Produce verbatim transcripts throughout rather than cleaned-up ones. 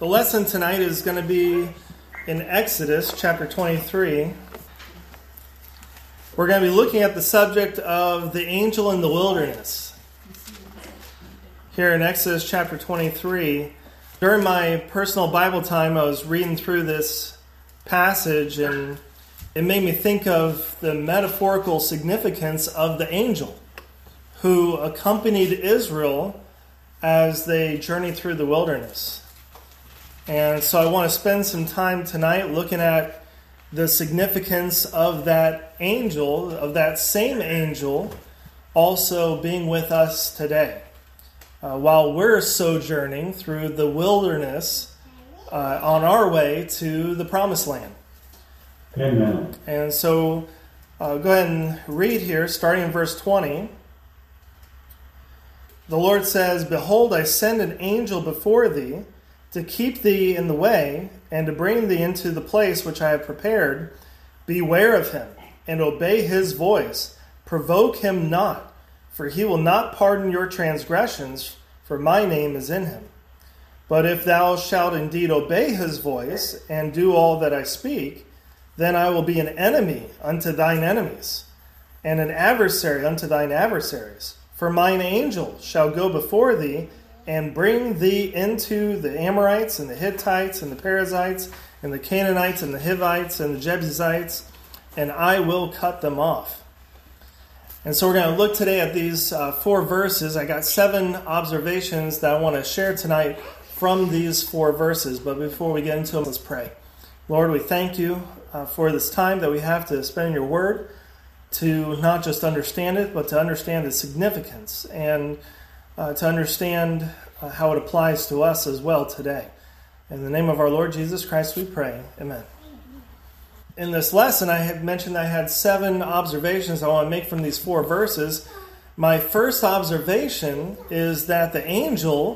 The lesson tonight is going to be in Exodus chapter twenty-three. We're going to be looking at the subject of the angel in the wilderness. Here in Exodus chapter twenty-three, during my personal Bible time, I was reading through this passage, and it made me think of the metaphorical significance of the angel who accompanied Israel as they journeyed through the wilderness. And so I want to spend some time tonight looking at the significance of that angel, of that same angel, also being with us today. Uh, while we're sojourning through the wilderness uh, on our way to the promised land. Amen. And so uh, go ahead and read here, starting in verse twenty. The Lord says, "Behold, I send an angel before thee, to keep thee in the way, and to bring thee into the place which I have prepared. Beware of him, and obey his voice. Provoke him not, for he will not pardon your transgressions, for my name is in him. But if thou shalt indeed obey his voice, and do all that I speak, then I will be an enemy unto thine enemies, and an adversary unto thine adversaries. For mine angel shall go before thee, and bring thee into the Amorites, and the Hittites, and the Perizzites, and the Canaanites, and the Hivites, and the Jebusites, and I will cut them off." And so we're going to look today at these uh, four verses. I got seven observations that I want to share tonight from these four verses. But before we get into them, let's pray. Lord, we thank you uh, for this time that we have to spend in your word, to not just understand it, but to understand its significance, and Uh, to understand uh, how it applies to us as well today. In the name of our Lord Jesus Christ we pray. Amen. In this lesson, I had mentioned I had seven observations I want to make from these four verses. My first observation is that the angel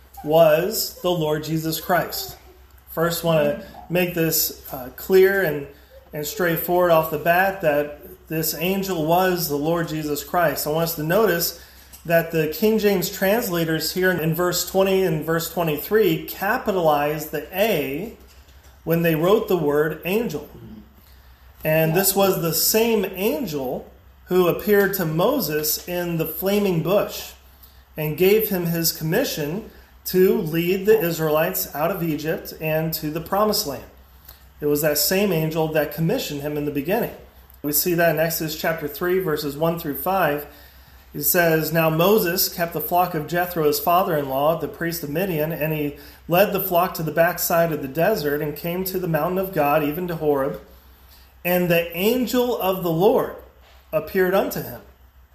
was the Lord Jesus Christ. First, I want to make this uh, clear and, and straightforward off the bat that this angel was the Lord Jesus Christ. I want us to notice that the King James translators here in verse twenty and verse twenty-three capitalized the A when they wrote the word angel. And this was the same angel who appeared to Moses in the flaming bush and gave him his commission to lead the Israelites out of Egypt and to the promised land. It was that same angel that commissioned him in the beginning. We see that in Exodus chapter three, verses one through five. It says, "Now Moses kept the flock of Jethro, his father-in-law, the priest of Midian, and he led the flock to the backside of the desert and came to the mountain of God, even to Horeb. And the angel of the Lord appeared unto him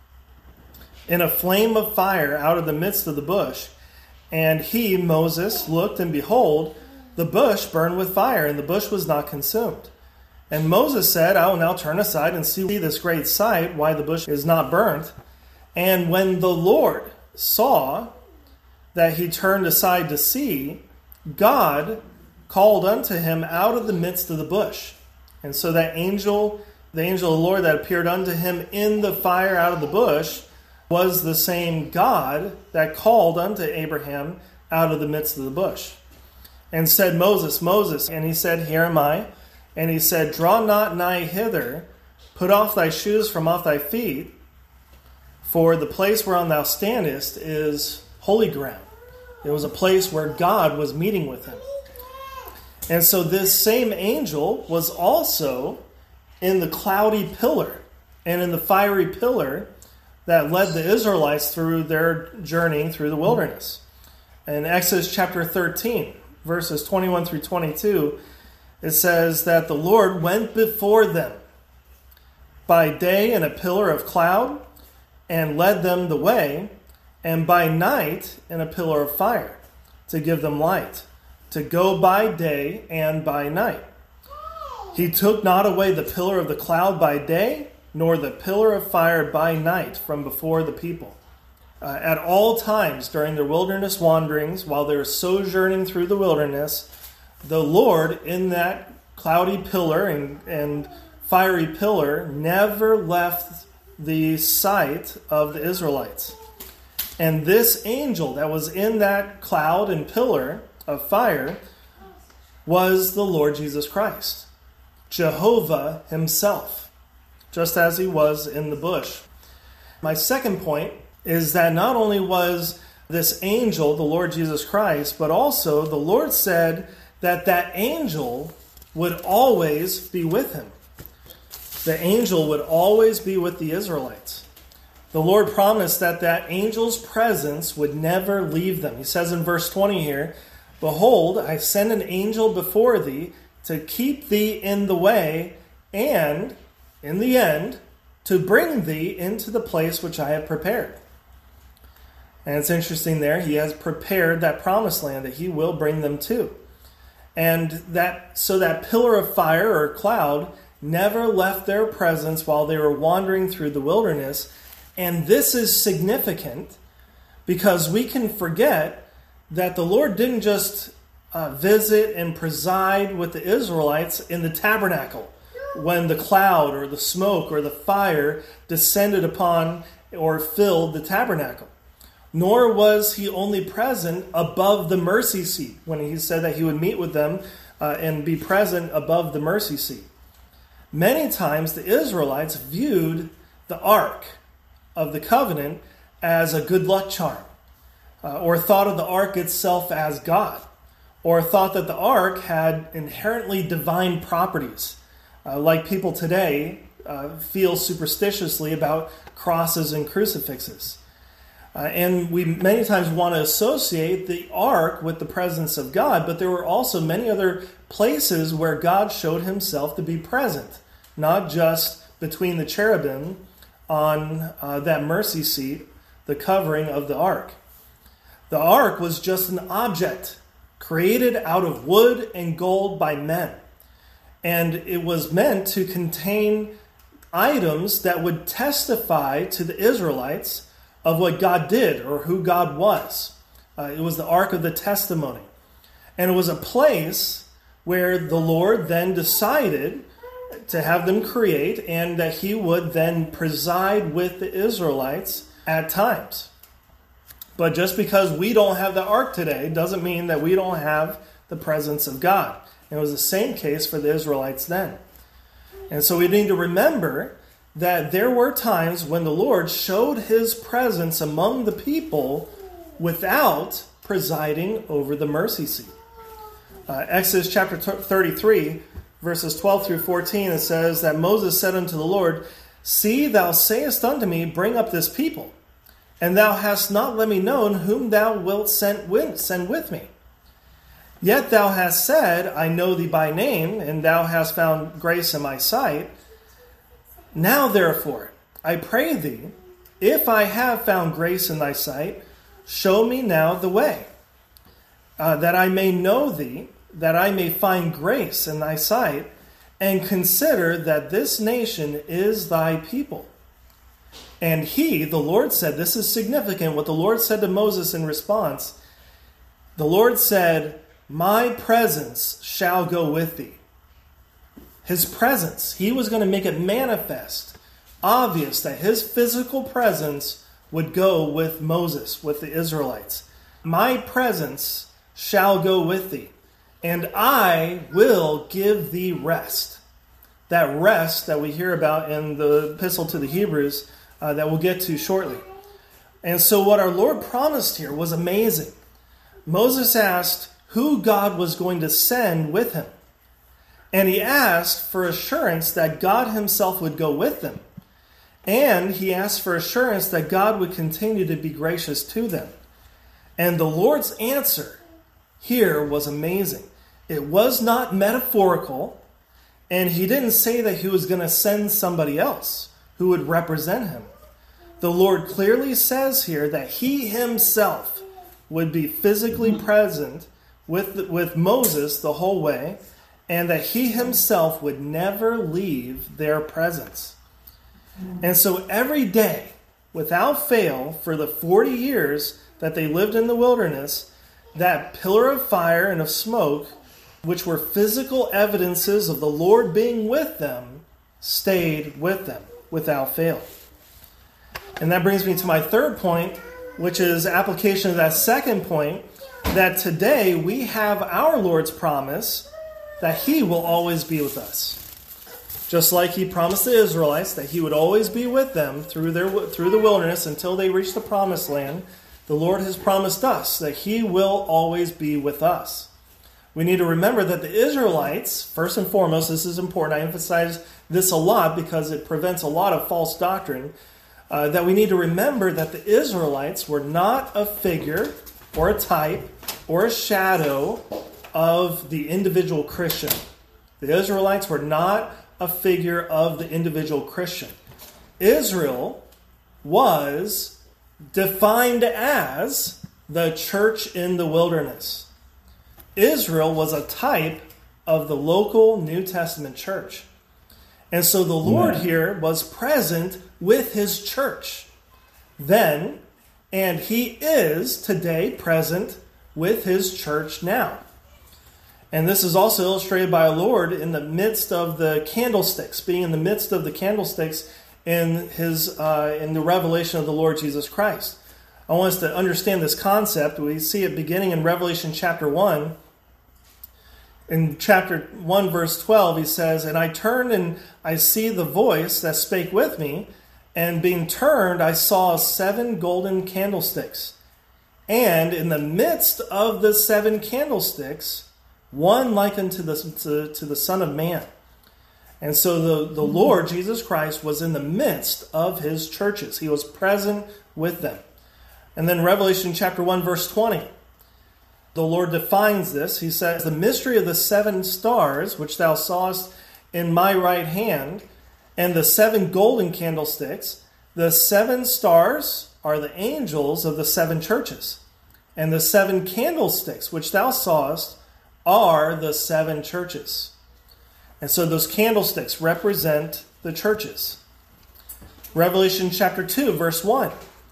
in a flame of fire out of the midst of the bush. And he, Moses, looked, and behold, the bush burned with fire, and the bush was not consumed. And Moses said, I will now turn aside and see this great sight, why the bush is not burnt. And when the Lord saw that he turned aside to see, God called unto him out of the midst of the bush. And so that angel, the angel of the Lord that appeared unto him in the fire out of the bush, was the same God that called unto Abraham out of the midst of the bush. And said, Moses, Moses. And he said, Here am I. And he said, Draw not nigh hither, put off thy shoes from off thy feet, for the place whereon thou standest is holy ground. It was a place where God was meeting with him. And so this same angel was also in the cloudy pillar and in the fiery pillar that led the Israelites through their journey through the wilderness. In Exodus chapter thirteen, verses twenty-one through twenty-two, it says that the Lord went before them by day in a pillar of cloud, and led them the way, and by night in a pillar of fire, to give them light, to go by day and by night. He took not away the pillar of the cloud by day, nor the pillar of fire by night from before the people. Uh, at all times during their wilderness wanderings, while they were sojourning through the wilderness, the Lord in that cloudy pillar and, and fiery pillar never left the sight of the Israelites. And this angel that was in that cloud and pillar of fire was the Lord Jesus Christ, Jehovah himself, just as he was in the bush. My second point is that not only was this angel the Lord Jesus Christ, but also the Lord said that that angel would always be with him. The angel would always be with the Israelites. The Lord promised that that angel's presence would never leave them. He says in verse twenty here, "Behold, I send an angel before thee to keep thee in the way, and, in the end, to bring thee into the place which I have prepared." And it's interesting there, he has prepared that promised land that he will bring them to. And that so that pillar of fire or cloud never left their presence while they were wandering through the wilderness. And this is significant because we can forget that the Lord didn't just uh, visit and preside with the Israelites in the tabernacle when the cloud or the smoke or the fire descended upon or filled the tabernacle. Nor was he only present above the mercy seat when he said that he would meet with them uh, and be present above the mercy seat. Many times the Israelites viewed the Ark of the Covenant as a good luck charm, uh, or thought of the Ark itself as God, or thought that the Ark had inherently divine properties, uh, like people today uh, feel superstitiously about crosses and crucifixes. Uh, and we many times want to associate the ark with the presence of God, but there were also many other places where God showed himself to be present, not just between the cherubim on uh, that mercy seat, the covering of the ark. The ark was just an object created out of wood and gold by men. And it was meant to contain items that would testify to the Israelites of what God did or who God was. Uh, it was the Ark of the Testimony. And it was a place where the Lord then decided to have them create and that he would then preside with the Israelites at times. But just because we don't have the Ark today doesn't mean that we don't have the presence of God. And it was the same case for the Israelites then. And so we need to remember that there were times when the Lord showed his presence among the people without presiding over the mercy seat. Uh, Exodus chapter thirty-three, verses twelve through fourteen, it says that Moses said unto the Lord, "See, thou sayest unto me, bring up this people, and thou hast not let me know whom thou wilt send with, send with me. Yet thou hast said, I know thee by name, and thou hast found grace in my sight. Now therefore, I pray thee, if I have found grace in thy sight, show me now the way, uh, that I may know thee, that I may find grace in thy sight, and consider that this nation is thy people." And he, the Lord said, this is significant, what the Lord said to Moses in response. The Lord said, "My presence shall go with thee." His presence, he was going to make it manifest, obvious that his physical presence would go with Moses, with the Israelites. "My presence shall go with thee, and I will give thee rest." That rest that we hear about in the epistle to the Hebrews uh, that we'll get to shortly. And so what our Lord promised here was amazing. Moses asked who God was going to send with him. And he asked for assurance that God himself would go with them. And he asked for assurance that God would continue to be gracious to them. And the Lord's answer here was amazing. It was not metaphorical, and he didn't say that he was going to send somebody else who would represent him. The Lord clearly says here that he himself would be physically present with, with Moses the whole way, and that he himself would never leave their presence. And so every day, without fail, for the forty years that they lived in the wilderness, that pillar of fire and of smoke, which were physical evidences of the Lord being with them, stayed with them without fail. And that brings me to my third point, which is application of that second point, that today we have our Lord's promise that he will always be with us. Just like he promised the Israelites that he would always be with them through their through the wilderness until they reach the promised land, the Lord has promised us that he will always be with us. We need to remember that the Israelites, first and foremost, this is important, I emphasize this a lot because it prevents a lot of false doctrine, uh, that we need to remember that the Israelites were not a figure or a type or a shadow of the individual Christian. The Israelites were not a figure of the individual Christian. Israel was defined as the church in the wilderness. Israel was a type of the local New Testament church. And so the Lord yeah. here was present with his church then, and he is today present with his church now. And this is also illustrated by our Lord in the midst of the candlesticks, being in the midst of the candlesticks in his uh, in the revelation of the Lord Jesus Christ. I want us to understand this concept. We see it beginning in Revelation chapter one. In chapter one, verse twelve, he says, "And I turned and I see the voice that spake with me, and being turned, I saw seven golden candlesticks. And in the midst of the seven candlesticks, one like unto the, to, to the Son of Man." And so the, the Lord Jesus Christ was in the midst of his churches. He was present with them. And then Revelation chapter one, verse twenty. The Lord defines this. He says, "The mystery of the seven stars, which thou sawest in my right hand, and the seven golden candlesticks, the seven stars are the angels of the seven churches. And the seven candlesticks, which thou sawest, are the seven churches." And so those candlesticks represent the churches. Revelation chapter two, verse one.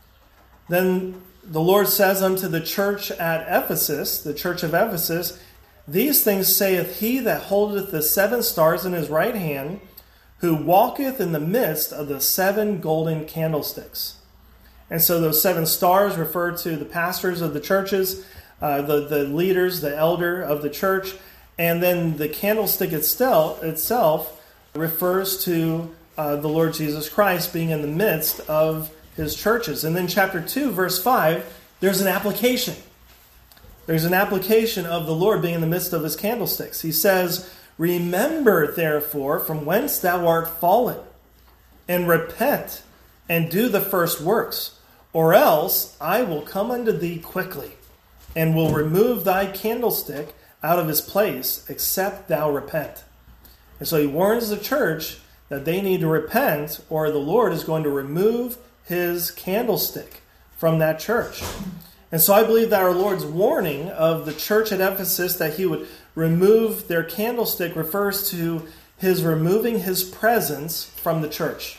"Then the Lord says unto the church at Ephesus," the church of Ephesus, "These things saith he that holdeth the seven stars in his right hand, who walketh in the midst of the seven golden candlesticks." And so those seven stars refer to the pastors of the churches, uh, the, the leaders, the elder of the church. And then the candlestick itself, itself refers to uh, the Lord Jesus Christ being in the midst of his churches. And then chapter two, verse five, there's an application. There's an application of the Lord being in the midst of his candlesticks. He says, "Remember, therefore, from whence thou art fallen, and repent, and do the first works, or else I will come unto thee quickly, and will remove thy candlestick out of his place, except thou repent." And so he warns the church that they need to repent, or the Lord is going to remove his candlestick from that church. And so I believe that our Lord's warning of the church at Ephesus that he would remove their candlestick refers to his removing his presence from the church.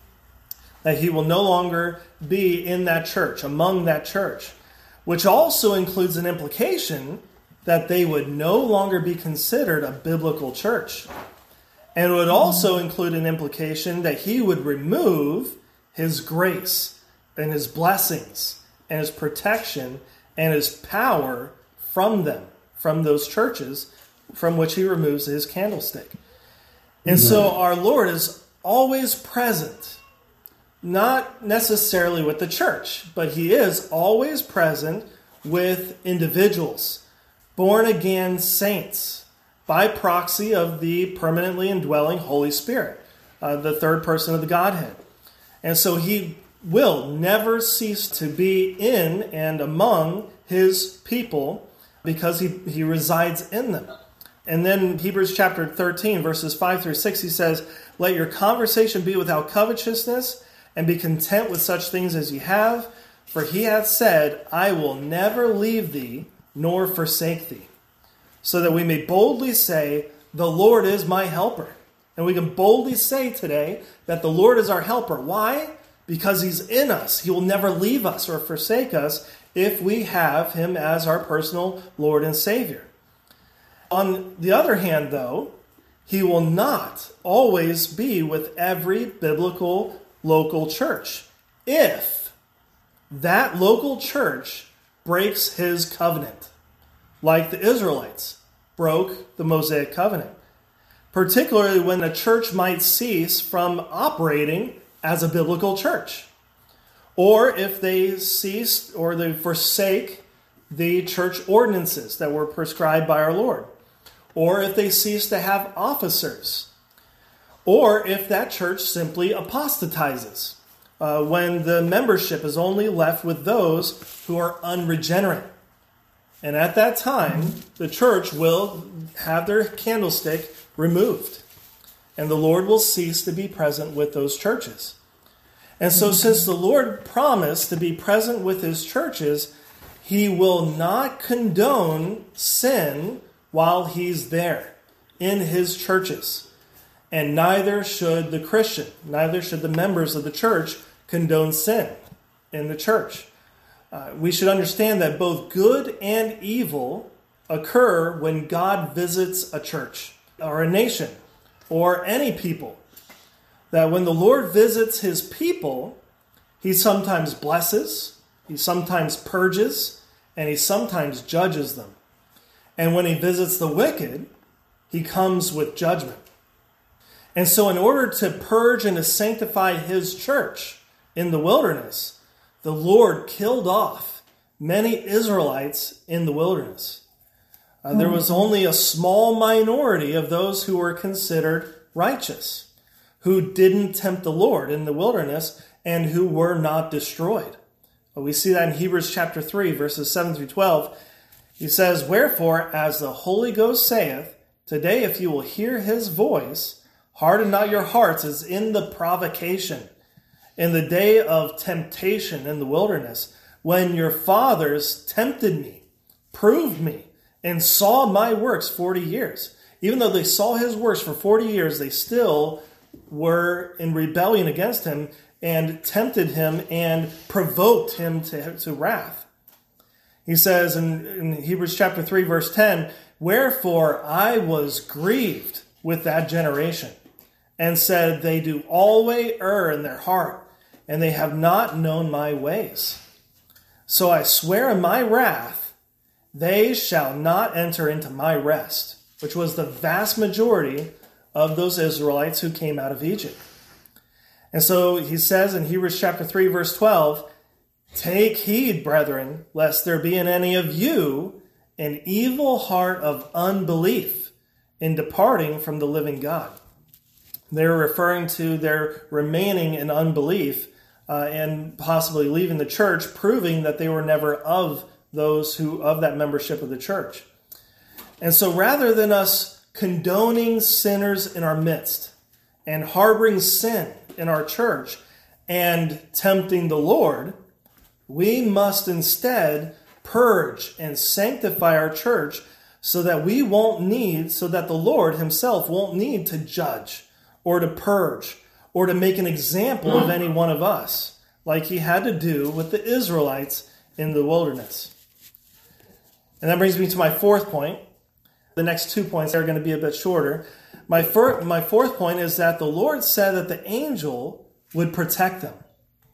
That he will no longer be in that church, among that church, which also includes an implication that they would no longer be considered a biblical church. And it would also include an implication that he would remove his grace and his blessings and his protection and his power from them, from those churches from which he removes his candlestick. And so our Lord is always present, not necessarily with the church, but he is always present with individuals, born-again saints, by proxy of the permanently indwelling Holy Spirit, uh, the third person of the Godhead. And so he will never cease to be in and among his people because he, he resides in them. And then Hebrews chapter thirteen, verses five through six, he says, "Let your conversation be without covetousness, and be content with such things as ye have. For he hath said, I will never leave thee, nor forsake thee." So that we may boldly say, "The Lord is my helper." And we can boldly say today that the Lord is our helper. Why? Because he's in us. He will never leave us or forsake us if we have him as our personal Lord and Savior. On the other hand, though, he will not always be with every biblical local church if that local church breaks his covenant, like the Israelites broke the Mosaic covenant, particularly when a church might cease from operating as a biblical church, or if they cease or they forsake the church ordinances that were prescribed by our Lord, or if they cease to have officers, or if that church simply apostatizes, uh, when the membership is only left with those who are unregenerate. And at that time, the church will have their candlestick removed, and the Lord will cease to be present with those churches. And so since the Lord promised to be present with his churches, he will not condone sin while he's there in his churches. And neither should the Christian, neither should the members of the church condone sin in the church. Uh, we should understand that both good and evil occur when God visits a church or a nation or any people. That when the Lord visits his people, he sometimes blesses, he sometimes purges, and he sometimes judges them. And when he visits the wicked, he comes with judgment. And so in order to purge and to sanctify his church in the wilderness, the Lord killed off many Israelites in the wilderness. Uh, there was only a small minority of those who were considered righteous, who didn't tempt the Lord in the wilderness and who were not destroyed. We see that in Hebrews chapter three, verses seven through twelve. He says, "Wherefore, as the Holy Ghost saith, today if you will hear his voice, harden not your hearts as in the provocation, in the day of temptation in the wilderness, when your fathers tempted me, proved me, and saw my works forty years. Even though they saw his works for forty years, they still were in rebellion against him and tempted him and provoked him to, to wrath." He says in, in Hebrews chapter three, verse ten, "Wherefore I was grieved with that generation, and said, they do always err in their heart, and they have not known my ways. So I swear in my wrath, they shall not enter into my rest," which was the vast majority of those Israelites who came out of Egypt. And so he says in Hebrews chapter three, verse twelve, "Take heed, brethren, lest there be in any of you an evil heart of unbelief in departing from the living God." They're referring to their remaining in unbelief uh, and possibly leaving the church, proving that they were never of those who of that membership of the church. And so rather than us condoning sinners in our midst and harboring sin in our church and tempting the Lord, we must instead purge and sanctify our church so that we won't need, so that the Lord himself won't need to judge or to purge or to make an example of any one of us, like he had to do with the Israelites in the wilderness. And that brings me to my fourth point. The next two points are going to be a bit shorter. My, fir- my fourth point is that the Lord said that the angel would protect them.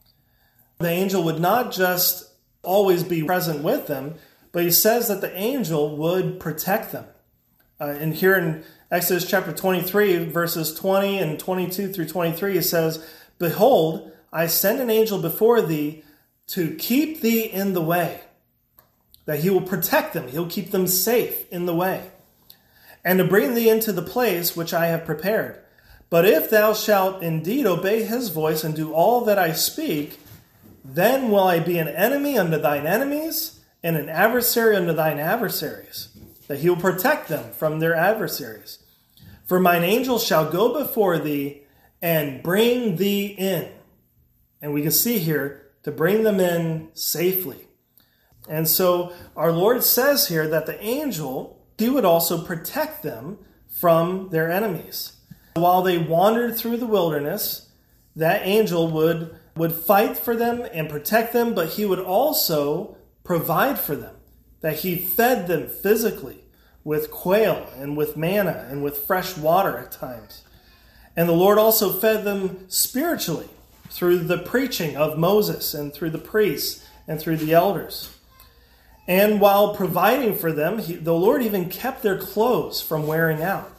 The angel would not just always be present with them, but he says that the angel would protect them. Uh, and here in Exodus chapter twenty-three, verses twenty and twenty-two through twenty-three, it says, "Behold, I send an angel before thee to keep thee in the way." That he will protect them. He'll keep them safe in the way. "And to bring thee into the place which I have prepared. But if thou shalt indeed obey his voice and do all that I speak, then will I be an enemy unto thine enemies and an adversary unto thine adversaries." That he will protect them from their adversaries. "For mine angel shall go before thee and bring thee in." And we can see here, to bring them in safely. And so our Lord says here that the angel, he would also protect them from their enemies. While they wandered through the wilderness, that angel would, would fight for them and protect them, but he would also provide for them. That he fed them physically with quail and with manna and with fresh water at times. And the Lord also fed them spiritually through the preaching of Moses and through the priests and through the elders. And while providing for them, he, the Lord even kept their clothes from wearing out.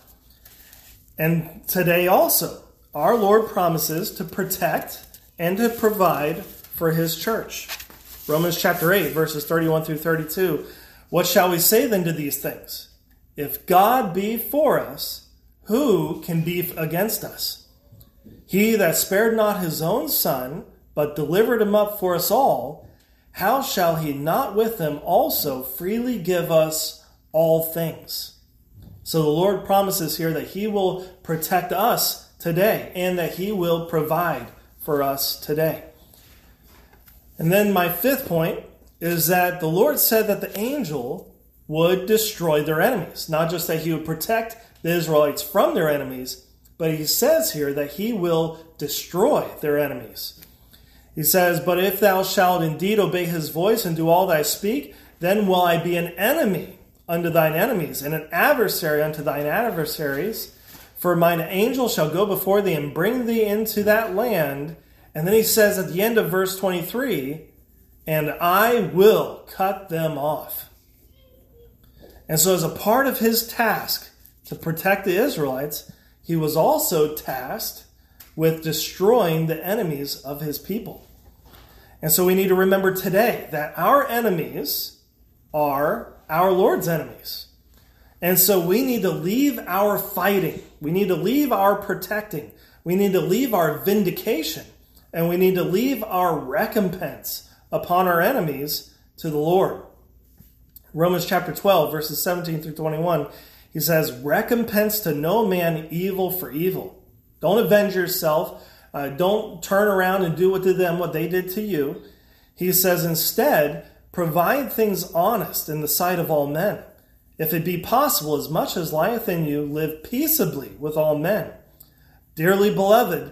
And today also, our Lord promises to protect and to provide for his church. Romans chapter eight, verses thirty-one through thirty-two. What shall we say then to these things? If God be for us, who can be against us? He that spared not his own son, but delivered him up for us all, how shall he not with him also freely give us all things? So the Lord promises here that he will protect us today and that he will provide for us today. And then my fifth point is that the Lord said that the angel would destroy their enemies. Not just that he would protect the Israelites from their enemies, but he says here that he will destroy their enemies. He says, but if thou shalt indeed obey his voice and do all that I speak, then will I be an enemy unto thine enemies, and an adversary unto thine adversaries. For mine angel shall go before thee and bring thee into that land. And then he says at the end of verse twenty-three, and I will cut them off. And so as a part of his task to protect the Israelites, he was also tasked with destroying the enemies of his people. And so we need to remember today that our enemies are our Lord's enemies. And so we need to leave our fighting. We need to leave our protecting. We need to leave our vindication. And we need to leave our recompense upon our enemies to the Lord. Romans chapter twelve, verses seventeen through twenty-one, he says, recompense to no man evil for evil. Don't avenge yourself. Uh, don't turn around and do what to them what they did to you. He says, instead, provide things honest in the sight of all men. If it be possible, as much as lieth in you, live peaceably with all men. Dearly beloved,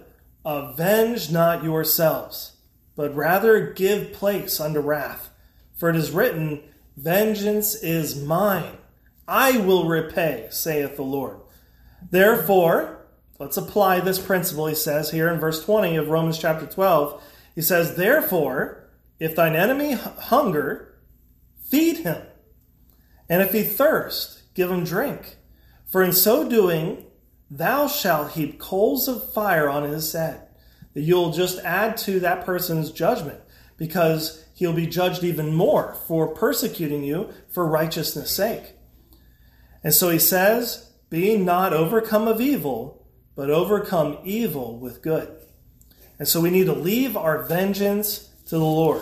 avenge not yourselves, but rather give place unto wrath. For it is written, vengeance is mine. I will repay, saith the Lord. Therefore, let's apply this principle, he says here in verse twenty of Romans chapter twelve. He says, therefore, if thine enemy hunger, feed him. And if he thirst, give him drink. For in so doing, thou shalt heap coals of fire on his head. That you'll just add to that person's judgment, because he'll be judged even more for persecuting you for righteousness' sake. And so he says, be not overcome of evil, but overcome evil with good. And so we need to leave our vengeance to the Lord.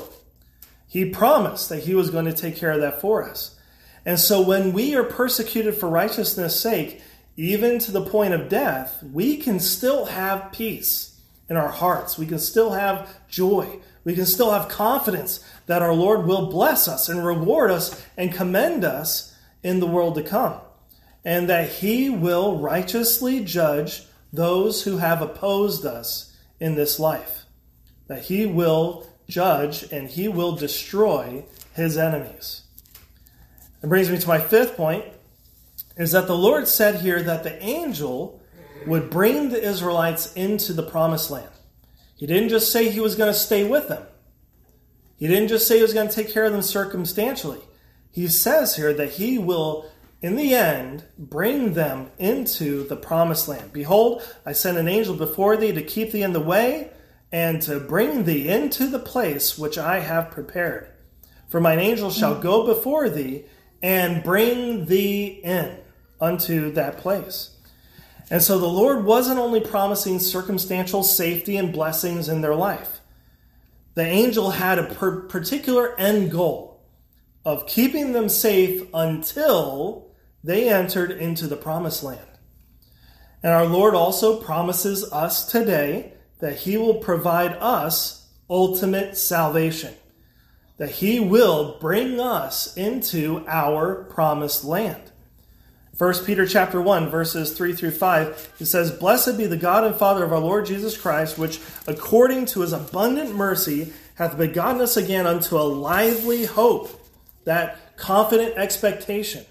He promised that he was going to take care of that for us. And so when we are persecuted for righteousness' sake, even to the point of death, we can still have peace in our hearts. We can still have joy. We can still have confidence that our Lord will bless us and reward us and commend us in the world to come. And that he will righteously judge those who have opposed us in this life. That he will judge and he will destroy his enemies. That brings me to my fifth point, is that the Lord said here that the angel would bring the Israelites into the promised land. He didn't just say he was going to stay with them. He didn't just say he was going to take care of them circumstantially. He says here that he will, in the end, bring them into the promised land. Behold, I send an angel before thee to keep thee in the way and to bring thee into the place which I have prepared. For mine angel shall go before thee and bring thee in unto that place. And so the Lord wasn't only promising circumstantial safety and blessings in their life. The angel had a per- particular end goal of keeping them safe until they entered into the promised land. And our Lord also promises us today that he will provide us ultimate salvation. That he will bring us into our promised land. First Peter chapter one, verses three through five, it says, blessed be the God and Father of our Lord Jesus Christ, which according to his abundant mercy hath begotten us again unto a lively hope, that confident expectation,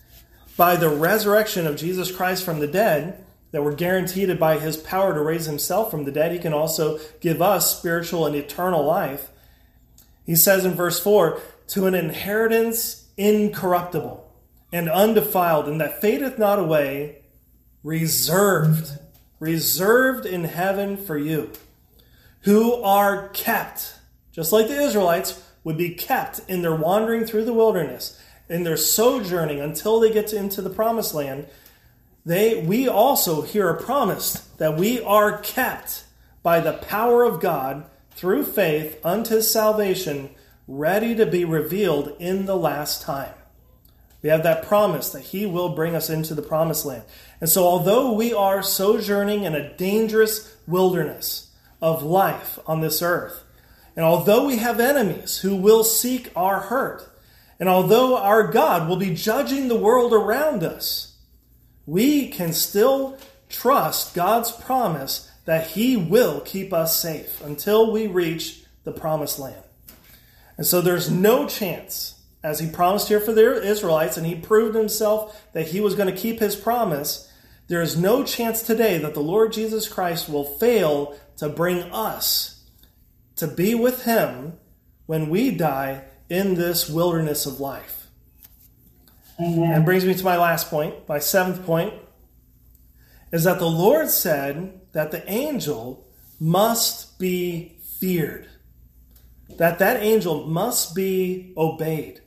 by the resurrection of Jesus Christ from the dead, that we're guaranteed by his power to raise himself from the dead. He can also give us spiritual and eternal life. He says in verse four, to an inheritance incorruptible and undefiled, and that fadeth not away, reserved, reserved in heaven for you, who are kept, just like the Israelites would be kept in their wandering through the wilderness, in their sojourning until they get to, into the promised land. They, we also here are promised that we are kept by the power of God through faith unto salvation, ready to be revealed in the last time. We have that promise that he will bring us into the promised land. And so although we are sojourning in a dangerous wilderness of life on this earth, and although we have enemies who will seek our hurt, and although our God will be judging the world around us, we can still trust God's promise that he will keep us safe until we reach the promised land. And so there's no chance, as he promised here for the Israelites, and he proved himself that he was going to keep his promise, there is no chance today that the Lord Jesus Christ will fail to bring us to be with him when we die in this wilderness of life. Amen. And brings me to my last point, my seventh point, is that the Lord said that the angel must be feared. That that angel must be obeyed.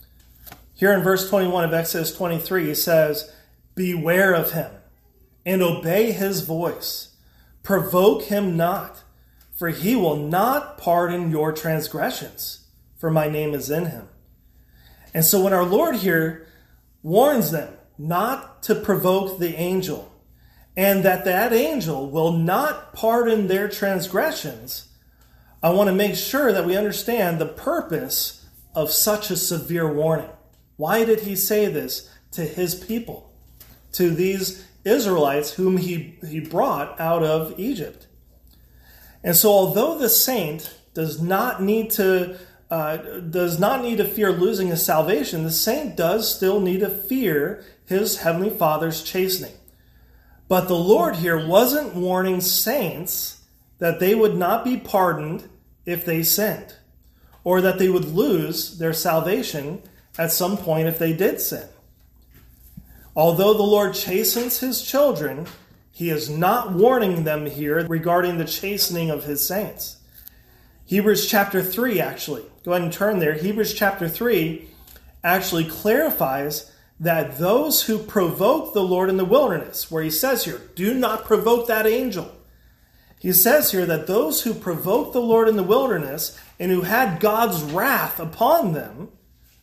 Here in verse twenty-one of Exodus twenty-three, he says, beware of him and obey his voice. Provoke him not, for he will not pardon your transgressions, for my name is in him. And so when our Lord here warns them not to provoke the angel, and that that angel will not pardon their transgressions, I want to make sure that we understand the purpose of such a severe warning. Why did he say this to his people, to these Israelites whom he, he brought out of Egypt? And so although the saint does not need to uh, does not need to fear losing his salvation, the saint does still need to fear his heavenly Father's chastening. But the Lord here wasn't warning saints that they would not be pardoned if they sinned, or that they would lose their salvation at some point if they did sin. Although the Lord chastens his children, he is not warning them here regarding the chastening of his saints. Hebrews chapter three, actually, go ahead and turn there. Hebrews chapter three actually clarifies that those who provoke the Lord in the wilderness, where he says here, do not provoke that angel. He says here that those who provoked the Lord in the wilderness and who had God's wrath upon them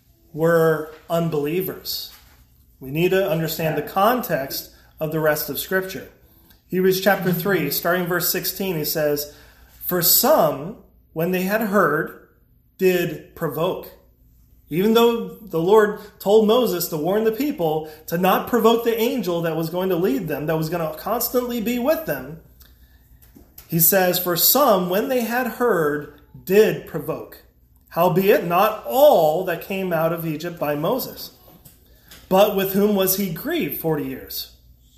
were unbelievers. We need to understand the context of the rest of Scripture. Hebrews chapter three, starting verse sixteen, he says, for some, when they had heard, did provoke. Even though the Lord told Moses to warn the people to not provoke the angel that was going to lead them, that was going to constantly be with them, he says, for some, when they had heard, did provoke. Howbeit not all that came out of Egypt by Moses. But with whom was he grieved forty years?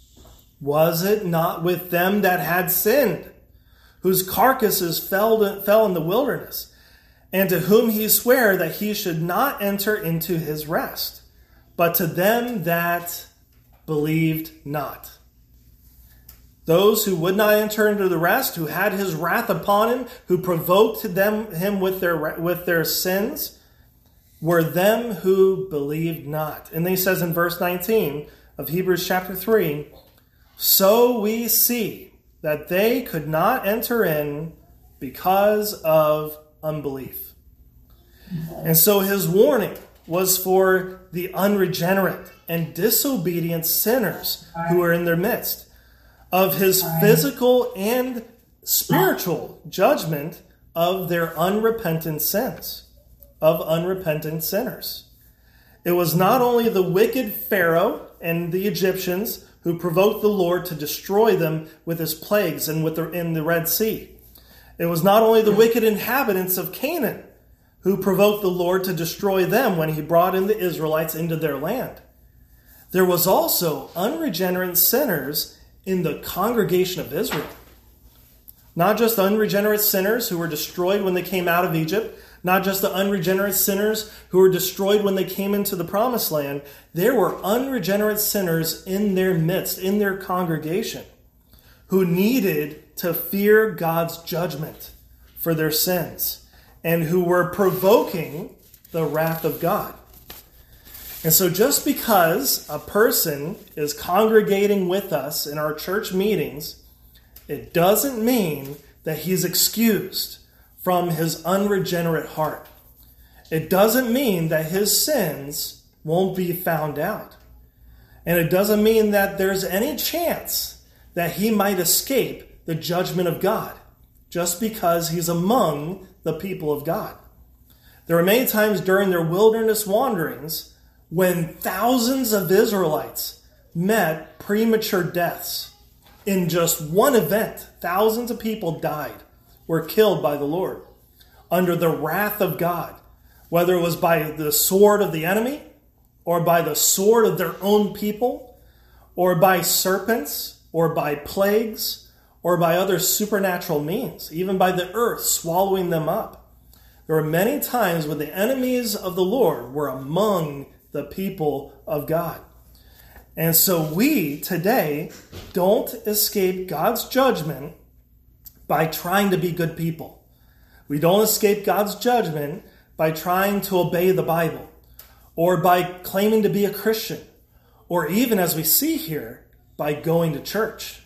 Was it not with them that had sinned, whose carcasses fell, fell in the wilderness, and to whom he sware that he should not enter into his rest, but to them that believed not? Those who would not enter into the rest, who had his wrath upon him, who provoked them him with their with their sins, were them who believed not. And then he says in verse nineteen of Hebrews chapter three, so we see that they could not enter in because of unbelief. And so his warning was for the unregenerate and disobedient sinners who are in their midst, of his physical and spiritual judgment of their unrepentant sins, of unrepentant sinners. It was not only the wicked Pharaoh and the Egyptians who provoked the Lord to destroy them with his plagues and with the, in the Red Sea. It was not only the wicked inhabitants of Canaan who provoked the Lord to destroy them when he brought in the Israelites into their land. There was also unregenerate sinners in the congregation of Israel. Not just unregenerate sinners who were destroyed when they came out of Egypt, not just the unregenerate sinners who were destroyed when they came into the promised land. There were unregenerate sinners in their midst, in their congregation, who needed to fear God's judgment for their sins and who were provoking the wrath of God. And so just because a person is congregating with us in our church meetings, it doesn't mean that he's excused from his unregenerate heart. It doesn't mean that his sins won't be found out. And it doesn't mean that there's any chance that he might escape the judgment of God just because he's among the people of God. There were many times during their wilderness wanderings when thousands of Israelites met premature deaths. In just one event, thousands of people died, were killed by the Lord under the wrath of God, whether it was by the sword of the enemy or by the sword of their own people or by serpents or by plagues or by other supernatural means, even by the earth swallowing them up. There were many times when the enemies of the Lord were among the people of God. And so we today don't escape God's judgment by trying to be good people. We don't escape God's judgment by trying to obey the Bible or by claiming to be a Christian, or even, as we see here, by going to church,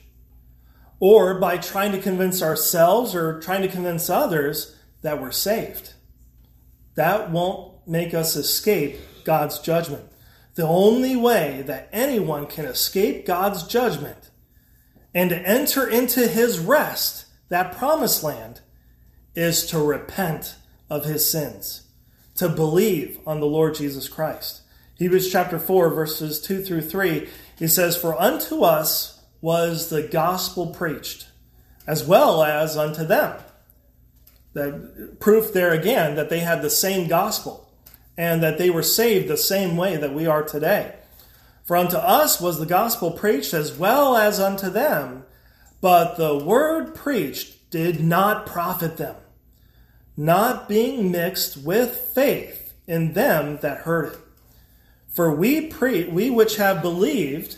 or by trying to convince ourselves or trying to convince others that we're saved. That won't make us escape God's judgment. The only way that anyone can escape God's judgment and to enter into his rest, that promised land, is to repent of his sins, to believe on the Lord Jesus Christ. Hebrews chapter four, verses two through three, he says, "For unto us was the gospel preached, as well as unto them." That proof there again that they had the same gospel and that they were saved the same way that we are today. "For unto us was the gospel preached as well as unto them, but the word preached did not profit them, not being mixed with faith in them that heard it. For we pre- we which have believed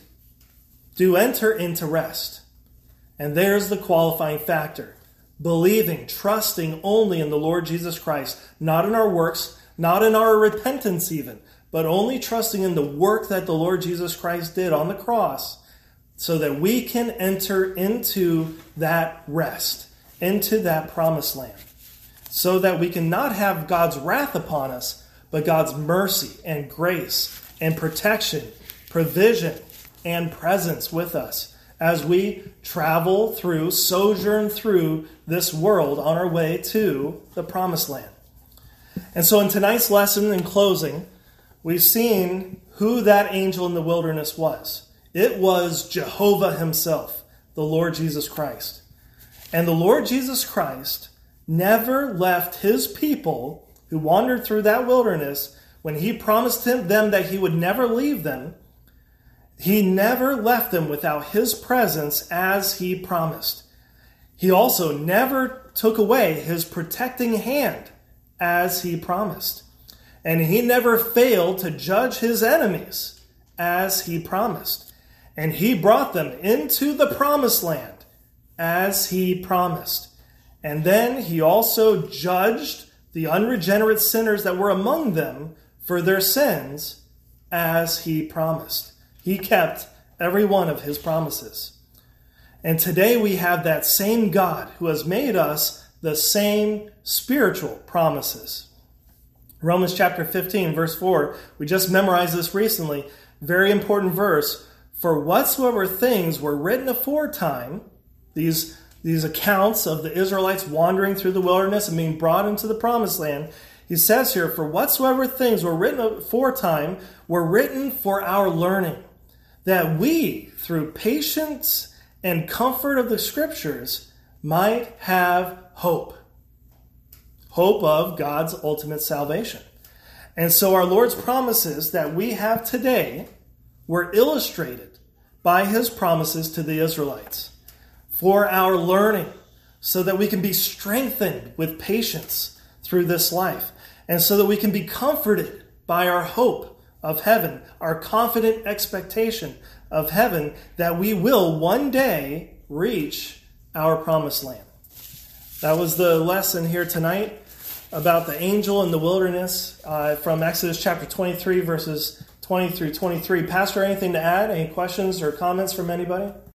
do enter into rest." And there's the qualifying factor. Believing, trusting only in the Lord Jesus Christ, not in our works, not in our repentance even, but only trusting in the work that the Lord Jesus Christ did on the cross so that we can enter into that rest, into that promised land, so that we can not have God's wrath upon us, but God's mercy and grace and protection, provision and presence with us as we travel through, sojourn through this world on our way to the promised land. And so in tonight's lesson, in closing, we've seen who that angel in the wilderness was. It was Jehovah himself, the Lord Jesus Christ. And the Lord Jesus Christ never left his people who wandered through that wilderness when he promised them that he would never leave them. He never left them without his presence as he promised. He also never took away his protecting hand as he promised. And he never failed to judge his enemies as he promised. And he brought them into the promised land as he promised. And then he also judged the unregenerate sinners that were among them for their sins as he promised. He kept every one of his promises. And today we have that same God who has made us the same spiritual promises. Romans chapter fifteen, verse four. We just memorized this recently. Very important verse. "For whatsoever things were written aforetime," these, these accounts of the Israelites wandering through the wilderness and being brought into the promised land, he says here, "For whatsoever things were written aforetime were written for our learning, that we, through patience and comfort of the Scriptures, might have hope." Hope of God's ultimate salvation. And so our Lord's promises that we have today were illustrated by his promises to the Israelites for our learning, so that we can be strengthened with patience through this life, and so that we can be comforted by our hope of heaven, our confident expectation of heaven, that we will one day reach our promised land. That was the lesson here tonight about the angel in the wilderness uh, from Exodus chapter twenty-three, verses twenty through twenty-three. Pastor, anything to add? Any questions or comments from anybody?